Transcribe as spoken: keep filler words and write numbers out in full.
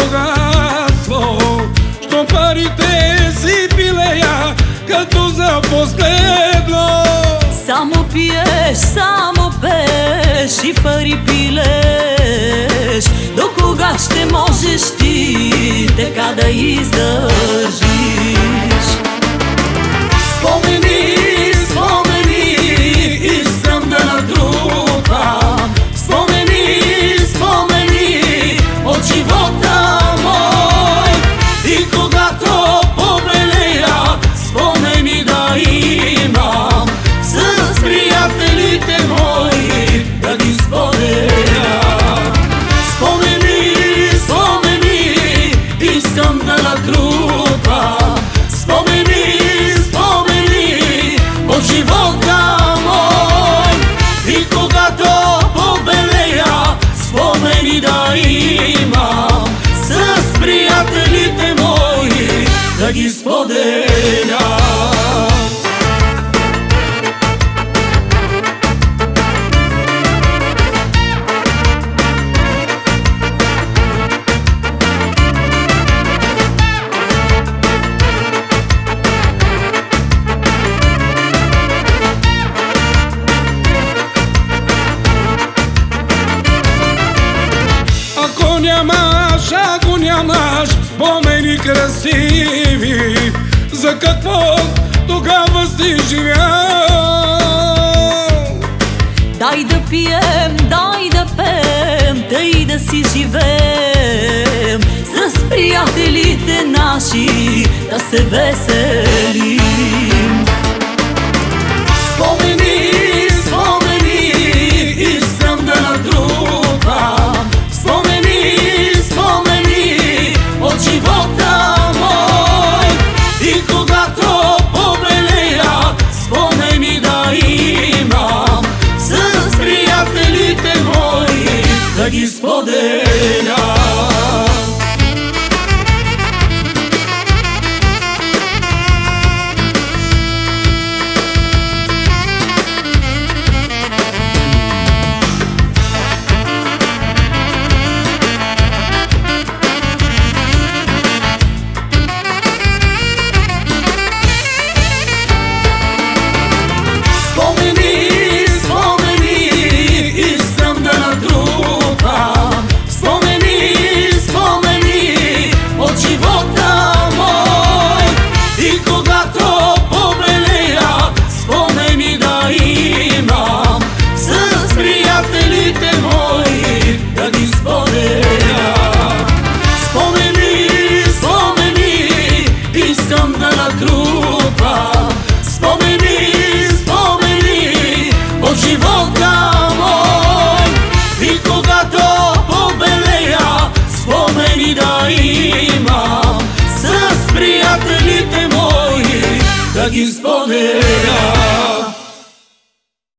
богатство, що парите си пилея като за последно. Само пиеш, само пееш и пари пилеш. До кога ще можеш ти така да издържиш? Спомени, спомени, искам да натрупам. Спомени, спомени от живота мой. И когато побелея, спомени да имам с приятелите мои да ги споделя. Спомени, спомени, искам да натрупам. Спомени, спомени от живота мой. И когато побелея, спомени да имам с приятелите мои да ги споделя. Ако нямаш, ако нямаш спомени красиви, за какво тогава си живял? Дай да пием, дай да пеем, тъй да си живеем, с приятелите наши да се веселим. Спомени, спомени, искам да натрупам. Спомени, спомени от живота мой. И когато побелея, спомени да имам с приятелите мои да ги споделя. Спомени, спомени от живота мой. И когато побелея, спомени да имам с приятелите мои да ги споделя.